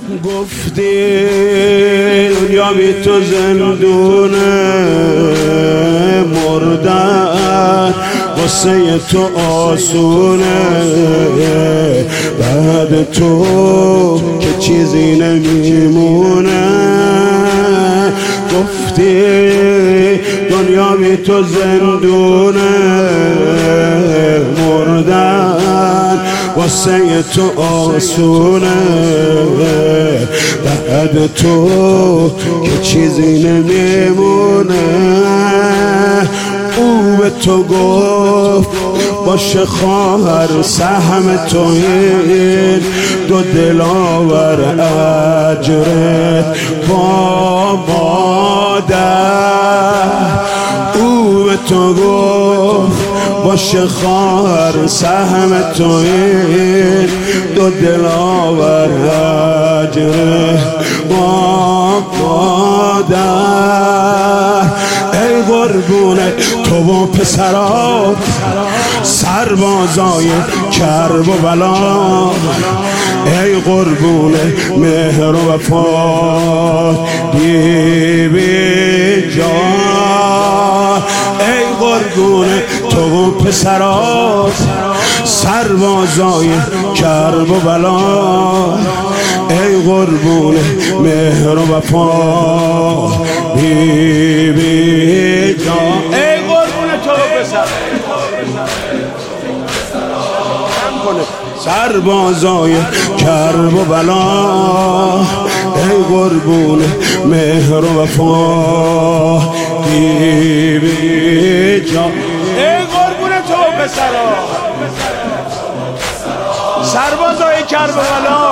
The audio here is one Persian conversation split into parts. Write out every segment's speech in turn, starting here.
گفتی دنیا بی تو زندونه، مردن واسه تو آسونه، بعد تو که چیزی نمیمونه. گفتی دنیا بی تو زندونه، مردن واسه تو آسونه، بعد تو که چیزی نمیمونه. او به تو گفت باشه خواهر سهم تو این دو دلاور اجرت با مادر. او به تو گفت باشه خواهر سهم تو این دو دلاور اجرت با مادر. ای قربونه تو و پسرات سربازای کرب و بلا، ای قربونه مهر و وفا بی جان. ای قربونه تو و پسرات سربازای کرب و بلا، ای قربونه مهر و وفا بی جان. ای قربونه تو و پسرات سربازای کرب و بلا، ای قربونه مهر و وفا بی جان. ای قربونه تو و پسرات سربازای کرب و بلا،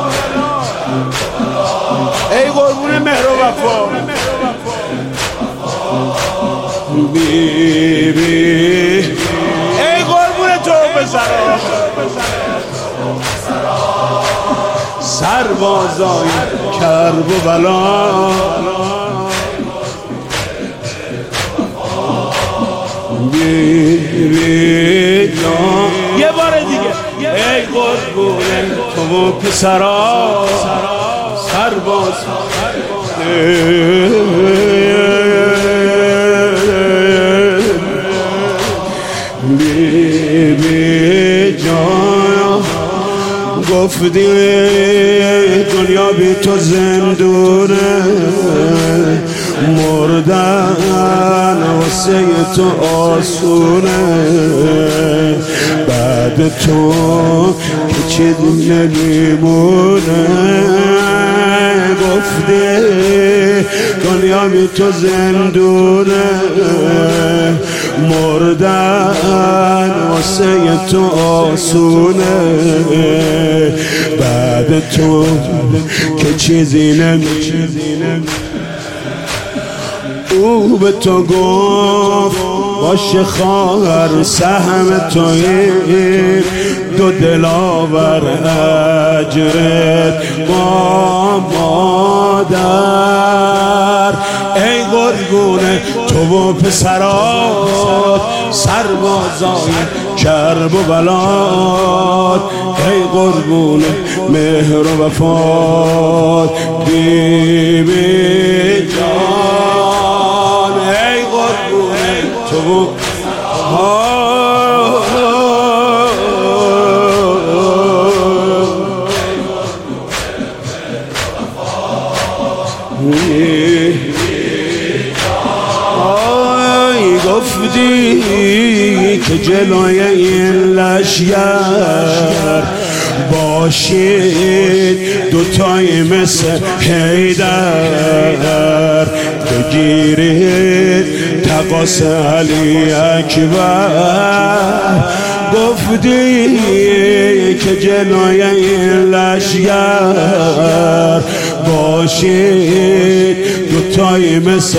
ای قربونه مهر و وفا بی بی. ای قربونه تو و پسرات سربازای کرب و بلا، بی بی جان. یه بار دیگه ای قربونه تو و پسرات سرباز بی بی جان. گفتی دنیا بی تو زندونه، مردن واسه تو آسونه، بعد تو که چیزی نمیمونه. گفتی دنیا بی تو زندونه، مردن واسه تو آسونه، بعد تو که چیزی نمیمونه. او به تو گفت باشه خواهر سهم تو این دو دلاور اجرت با مادر. ای قربونه تو و پسرات سربازای کرب و بلاد، ای قربونه مهر و وفات بی بی جان. ای قربونه تو گفتی که جلوی این لشگر باشید دوتایی مثل حیدر، بگیرید تقاس علی اکبر. گفتی که جلوی این لشگر باشید دوتایی مثل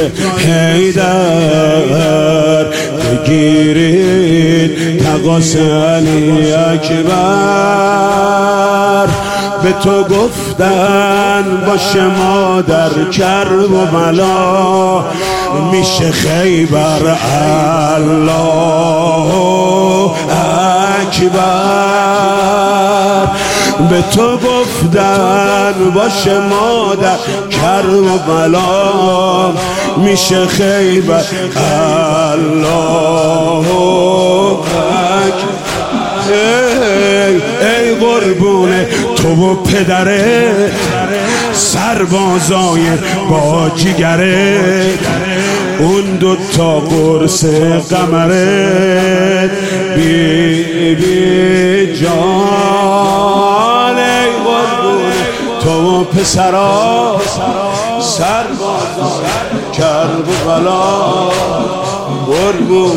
حیدر، بگیرید تقاس علی اکبر. به تو گفتن باشه مادر کرب و بلا، میشه خیبر الله اکبر. به تو گفتن باشه مادر کرب و بلا میشه خیبر الله اکبر. ای قربون تو و پدرت سربازای با جیگرت اون دوتا قرص قمرت بی بی جان. ای قربون تو و پسرا سربازای کرب و بلا قربون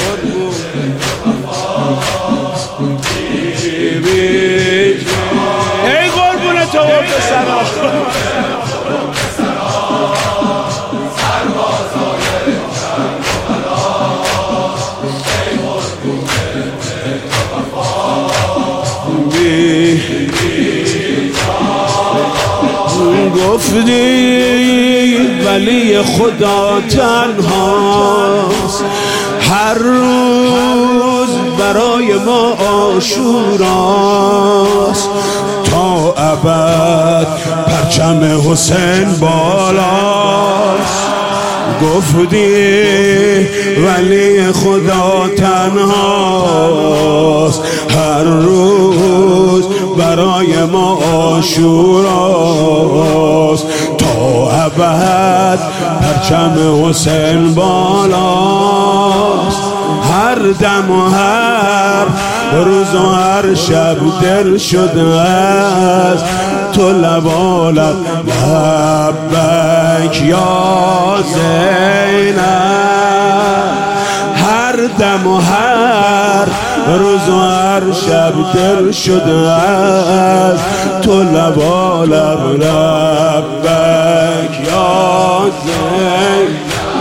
ای قربون تو و پسرا گفتی ولی خدا تنهاست هر روز برای ما عاشوراست تا ابد پرچم حسین بالاست. گفتی ولی خدا تنهاست هر روز برای ما عاشوراست تا ابد پرچم حسین بالاست. هر دم و هر روز و هر شب دل شده است تو لبالب لبک یا زینب. هر دم و هر روز و هر شب دل شده است تو لبالب لبک یا زینب.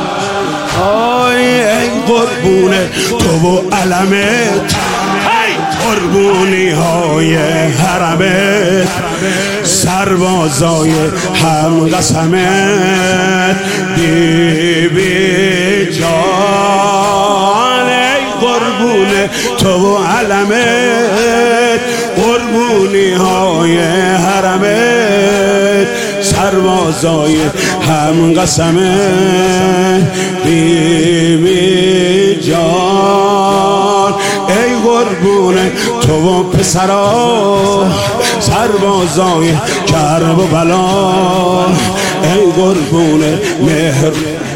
ای قربون تو و علمت قربونی های حرمت سربازای هم قسمت بی بی جان. ای قربون تو و علمت قربونی های حرمت سربازای هم قسمت بی بی جان. ای قربون تو و پسرا سربازای کرب و بلا ای قربون مهر